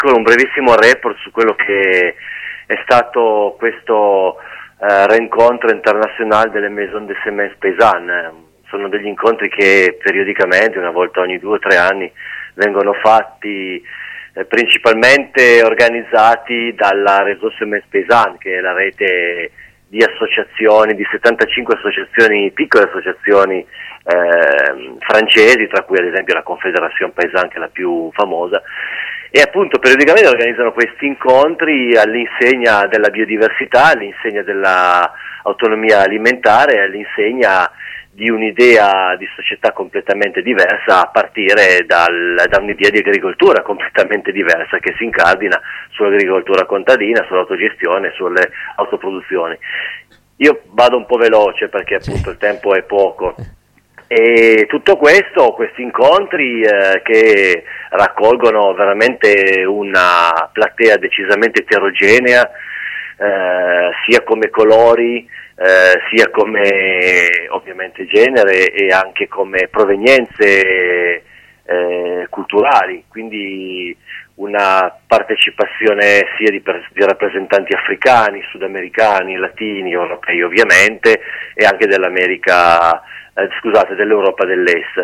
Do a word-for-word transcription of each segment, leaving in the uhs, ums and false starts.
piccolo, un brevissimo report su quello che è stato questo eh, rincontro internazionale delle Maison de Semences Paysannes. Sono degli incontri che periodicamente, una volta ogni due o tre anni, vengono fatti eh, principalmente organizzati dalla Réseau Semences Paysannes, che è la rete di associazioni, di settantacinque associazioni, piccole associazioni eh, francesi, tra cui ad esempio la Confédération Paysanne, che è la più famosa, e appunto periodicamente organizzano questi incontri all'insegna della biodiversità, all'insegna dell'autonomia alimentare, all'insegna di un'idea di società completamente diversa, a partire dal, da un'idea di agricoltura completamente diversa che si incardina sull'agricoltura contadina, sull'autogestione, sulle autoproduzioni. Io vado un po' veloce perché appunto il tempo è poco. E tutto questo, questi incontri eh, che raccolgono veramente una platea decisamente eterogenea, eh, sia come colori, eh, sia come ovviamente genere e anche come provenienze eh, culturali, quindi una partecipazione sia di, di rappresentanti africani, sudamericani, latini, europei ovviamente, e anche dell'America, eh, scusate, dell'Europa dell'Est.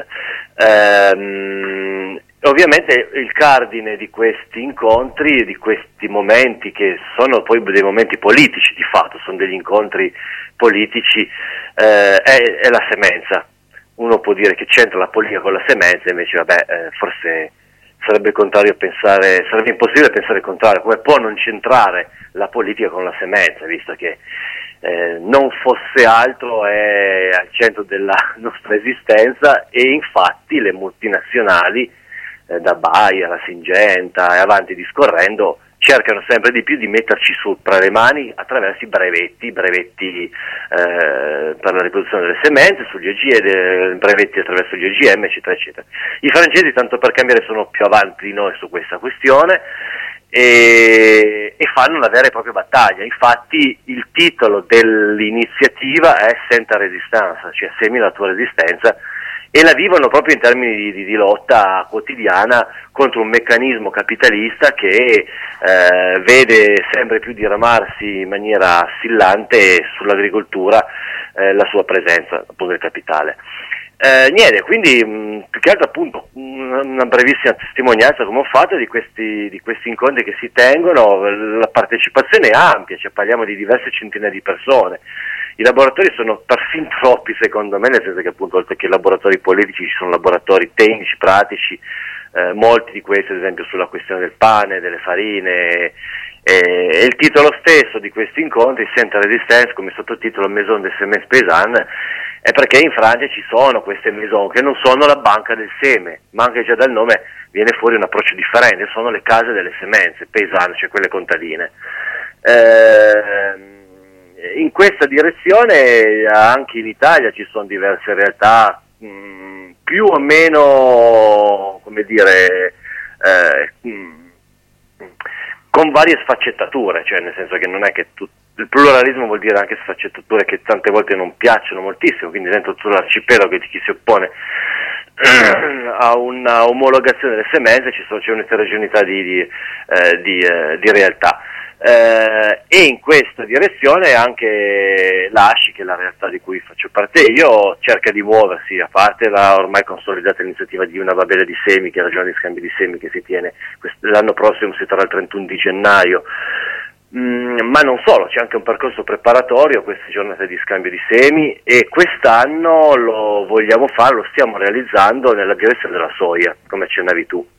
Ehm, ovviamente il cardine di questi incontri, di questi momenti che sono poi dei momenti politici di fatto, sono degli incontri politici, eh, è, è la semenza. Uno può dire che c'entra la politica con la semenza, invece vabbè, eh, forse sarebbe contrario pensare, sarebbe impossibile pensare il contrario, come può non c'entrare la politica con la semenza, visto che eh, non fosse altro è al centro della nostra esistenza, e infatti le multinazionali, eh, da Bayer a Syngenta e avanti discorrendo, cercano sempre di più di metterci sopra le mani attraverso i brevetti, brevetti eh, per la riproduzione delle semenze, sugli O G M, brevetti attraverso gli O G M, eccetera, eccetera. I francesi, tanto per cambiare, sono più avanti di noi su questa questione e, e fanno una vera e propria battaglia. Infatti il titolo dell'iniziativa è Senta Resistanza, cioè semina la tua resistenza, e la vivono proprio in termini di, di, di lotta quotidiana contro un meccanismo capitalista che eh, vede sempre più diramarsi in maniera assillante sull'agricoltura eh, la sua presenza, appunto, del capitale. Eh, niente, quindi mh, più che altro appunto una brevissima testimonianza, come ho fatto, di questi, di questi incontri che si tengono. La partecipazione è ampia, cioè parliamo di diverse centinaia di persone. I laboratori sono perfino troppi, secondo me, nel senso che appunto oltre che laboratori politici ci sono laboratori tecnici, pratici, eh, molti di questi ad esempio sulla questione del pane, delle farine, e, e il titolo stesso di questi incontri, Senta Resistance, come sottotitolo Maison de Semences Paysannes, è perché in Francia ci sono queste maison che non sono la banca del seme, ma anche già dal nome viene fuori un approccio differente, sono le case delle semenze, paysannes, cioè quelle contadine. Eh, In questa direzione anche in Italia ci sono diverse realtà mh, più o meno, come dire, eh, mh, con varie sfaccettature, cioè nel senso che non è che tu, il pluralismo vuol dire anche sfaccettature che tante volte non piacciono moltissimo, quindi dentro tutto l'arcipelago di chi si oppone a una omologazione delle semenze ci sono, c'è un'eterogeneità di, di, eh, di, eh, di realtà. Eh, e in questa direzione anche l'A S C I, che è la realtà di cui faccio parte io, cerca di muoversi, a parte la ormai consolidata iniziativa di una babele di semi, che è la giornata di scambio di semi che si tiene l'anno prossimo, si terrà il trentuno di gennaio, mm, ma non solo, c'è anche un percorso preparatorio, queste giornate di scambio di semi, e quest'anno lo vogliamo fare, lo stiamo realizzando nella direzione della soia, come accennavi tu.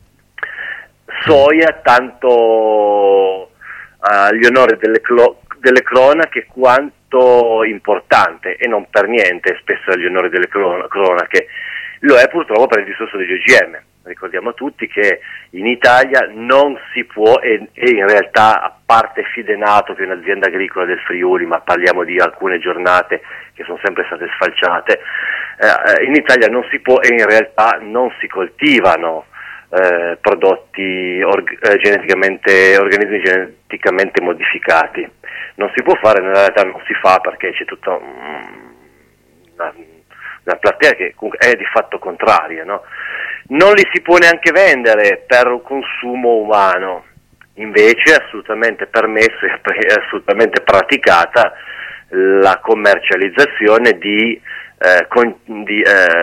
Soia tanto agli onori delle, clo- delle cronache quanto importante, e non per niente spesso agli onori delle cron- cronache, lo è purtroppo per il discorso degli O G M. Ricordiamo tutti che in Italia non si può, e, e in realtà, a parte Fidenato, che è un'azienda agricola del Friuli, ma parliamo di alcune giornate che sono sempre state sfalciate, eh, in Italia non si può, e in realtà non si coltivano Eh, prodotti org- eh, geneticamente, organismi geneticamente modificati. Non si può fare, nella realtà non si fa, perché c'è tutta una, una platea che comunque è di fatto contraria, no? Non li si può neanche vendere per un consumo umano, invece è assolutamente permesso e è assolutamente praticata la commercializzazione di, eh, con, di,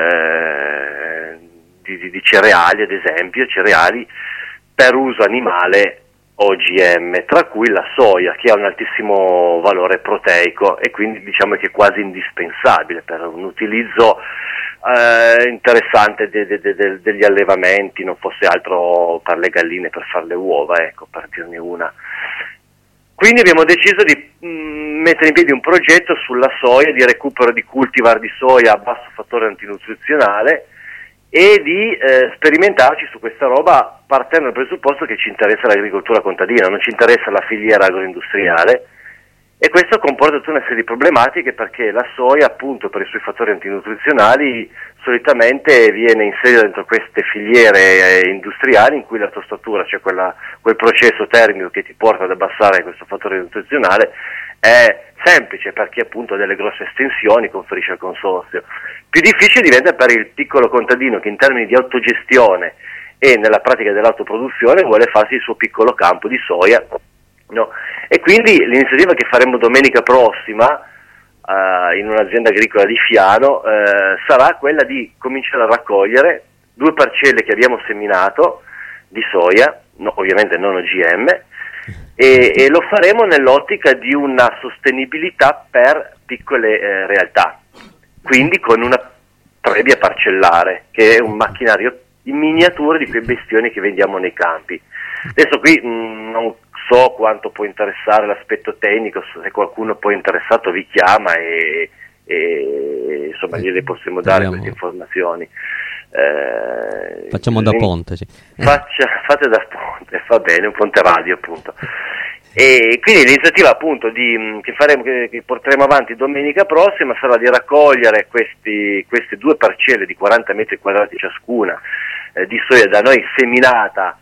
eh, di, di, di cereali, ad esempio, cereali per uso animale O G M, tra cui la soia, che ha un altissimo valore proteico e quindi diciamo che è quasi indispensabile per un utilizzo eh, interessante de, de, de, de, degli allevamenti, non fosse altro per le galline, per fare le uova, ecco, per dirne una. Quindi abbiamo deciso di mh, mettere in piedi un progetto sulla soia, di recupero di cultivar di soia a basso fattore antinutrizionale, e di eh, sperimentarci su questa roba partendo dal presupposto che ci interessa l'agricoltura contadina, non ci interessa la filiera agroindustriale, e questo comporta tutta una serie di problematiche, perché la soia, appunto, per i suoi fattori antinutrizionali solitamente viene inserita dentro queste filiere eh, industriali in cui la tostatura, cioè quella, quel processo termico che ti porta ad abbassare questo fattore nutrizionale, è semplice perché appunto ha delle grosse estensioni, conferisce al consorzio. Più difficile diventa per il piccolo contadino che in termini di autogestione e nella pratica dell'autoproduzione vuole farsi il suo piccolo campo di soia, no? E quindi l'iniziativa che faremo domenica prossima uh, in un'azienda agricola di Fiano uh, sarà quella di cominciare a raccogliere due parcelle che abbiamo seminato di soia, no, ovviamente non O G M, e, e lo faremo nell'ottica di una sostenibilità per piccole eh, realtà, quindi con una trebbia parcellare, che è un macchinario in miniatura di quei bestioni che vendiamo nei campi. Adesso qui mh, non so quanto può interessare l'aspetto tecnico, se qualcuno poi è interessato vi chiama e, e insomma gliele possiamo dare queste informazioni. Eh, Facciamo da ponte, sì. Faccia, fate da ponte, va bene, un ponte radio appunto. E quindi l'iniziativa appunto di, che faremo, che, che porteremo avanti domenica prossima sarà di raccogliere questi, queste due parcelle di quaranta metri quadrati ciascuna eh, di soia da noi seminata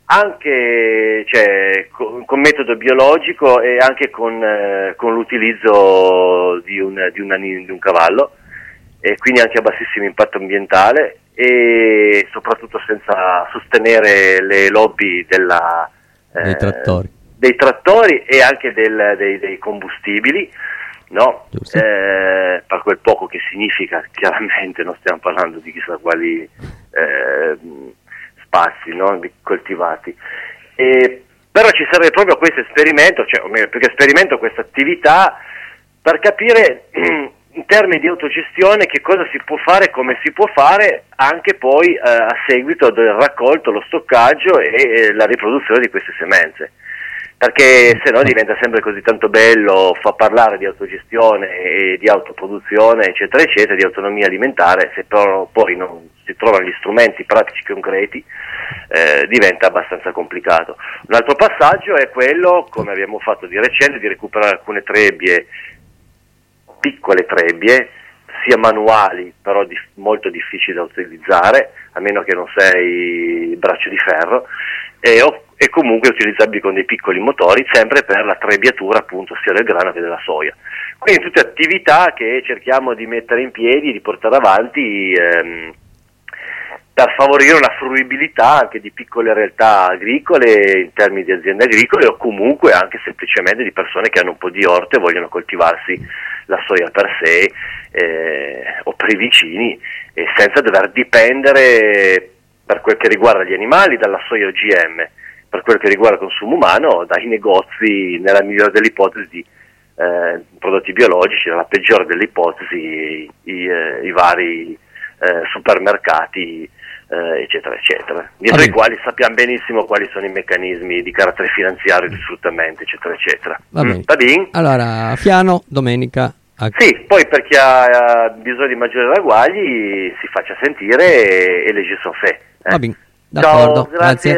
anche, cioè, con, con metodo biologico e anche con, eh, con l'utilizzo di un, di, un, di un cavallo, e quindi anche a bassissimo impatto ambientale e soprattutto senza sostenere le lobby della, eh, dei trattori dei trattori e anche del, dei, dei combustibili, no? Eh, per quel poco che significa, chiaramente non stiamo parlando di chissà quali eh, spazi, no? Coltivati. E, però ci serve proprio questo esperimento, cioè, o meglio, più che esperimento, questa attività per capire in termini di autogestione che cosa si può fare, come si può fare, anche poi eh, a seguito del raccolto, lo stoccaggio e, e la riproduzione di queste semenze. Perché se no diventa sempre così tanto bello fa parlare di autogestione e di autoproduzione, eccetera, eccetera, di autonomia alimentare, se però poi non si trovano gli strumenti pratici concreti, eh, diventa abbastanza complicato. Un altro passaggio è quello, come abbiamo fatto di recente, di recuperare alcune trebbie, piccole trebbie, sia manuali, però di, molto difficili da utilizzare, a meno che non sei braccio di ferro, e, o, e comunque utilizzabili con dei piccoli motori, sempre per la trebbiatura appunto sia del grano che della soia. Quindi tutte attività che cerchiamo di mettere in piedi, di portare avanti ehm, per favorire una fruibilità anche di piccole realtà agricole in termini di aziende agricole, o comunque anche semplicemente di persone che hanno un po' di orto e vogliono coltivarsi la soia per sé eh, o per i vicini, eh, senza dover dipendere, per quel che riguarda gli animali, dalla soia O G M, per quel che riguarda il consumo umano, dai negozi, nella migliore delle ipotesi, di eh, prodotti biologici, nella peggiore delle ipotesi i, i, eh, i vari eh, supermercati, eh, eccetera, eccetera, dietro i quali sappiamo benissimo quali sono i meccanismi di carattere finanziario, di sfruttamento, eccetera, eccetera. Va bene. Va bene? Allora, Fiano, domenica. A... Sì, poi per chi ha bisogno di maggiori ragguagli si faccia sentire e, e legge son fait. Eh. Va bene, d'accordo, Ciao, grazie. Grazie.